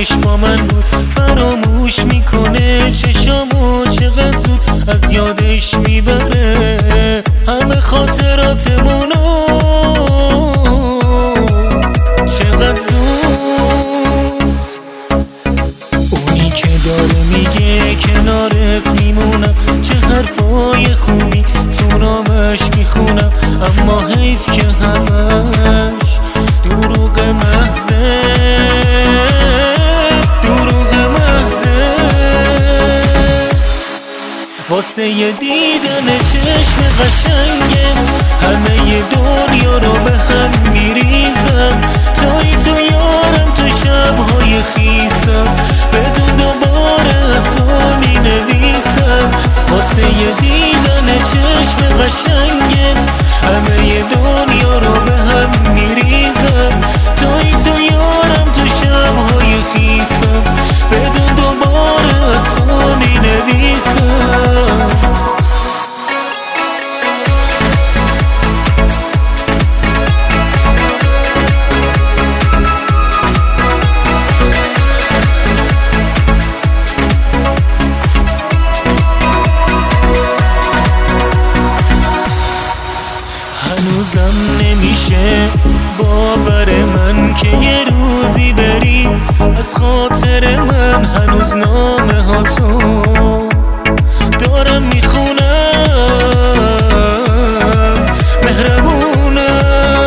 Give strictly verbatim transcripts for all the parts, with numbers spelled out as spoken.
یادش با من بود، فراموش میکنه چشامو چقدر زود از یادش میبره همه خاطراتمونو چقدر زود. اونی که داره میگه کنارت میمونم، چه حرفای خوبی تو نامش میخونم، اما حیف که همش دروغ محضه دروغ محضه. واسه یه دیدن چشم قشنگت همه ی دنیا رو به هم میریزم، توی تو یارم تو شبهای خیسم، بدون دوباره اصلا مینویسم. واسه یه دیدن چشم قشنگت همه ی دنیا رو به هم میریزم، توی تو یارم تو شبهای خیسم، بدون دوباره اصلا مینویسم. هنوزم نمیشه باور من که یه روزی بری از خاطر من، هنوز نامه ها تو دارم میخونم، مهربونم.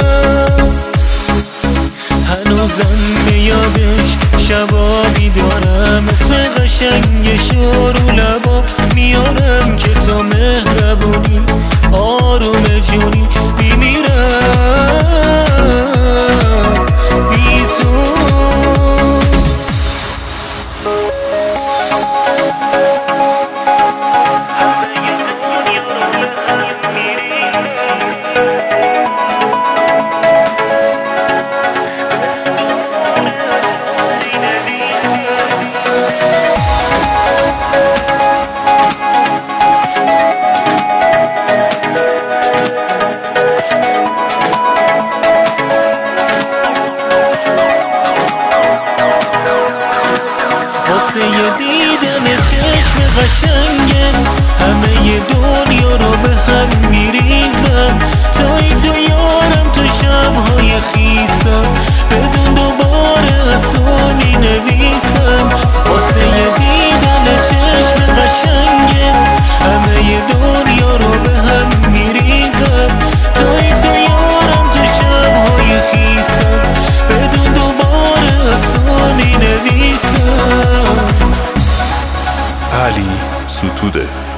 هنوزم به یادش شبا بیدارم، اسم قشنگش رو لبا میارم که تو مهربونی آروم جونی میمیرم بی تو. واسه یه دیدن چشم قشنگت همه ی دنیا رو به هم میریزم، توی تو یارم تو شبهای خیسم، بدون دوباره اصلا مینویسم. واسه یه دیدن چشم قشنگت همه ی دنیا رو به هم میریزم، توی تو یارم تو شبهای خیسم، بدون دوباره اصلا مینویسم. علی ستوده.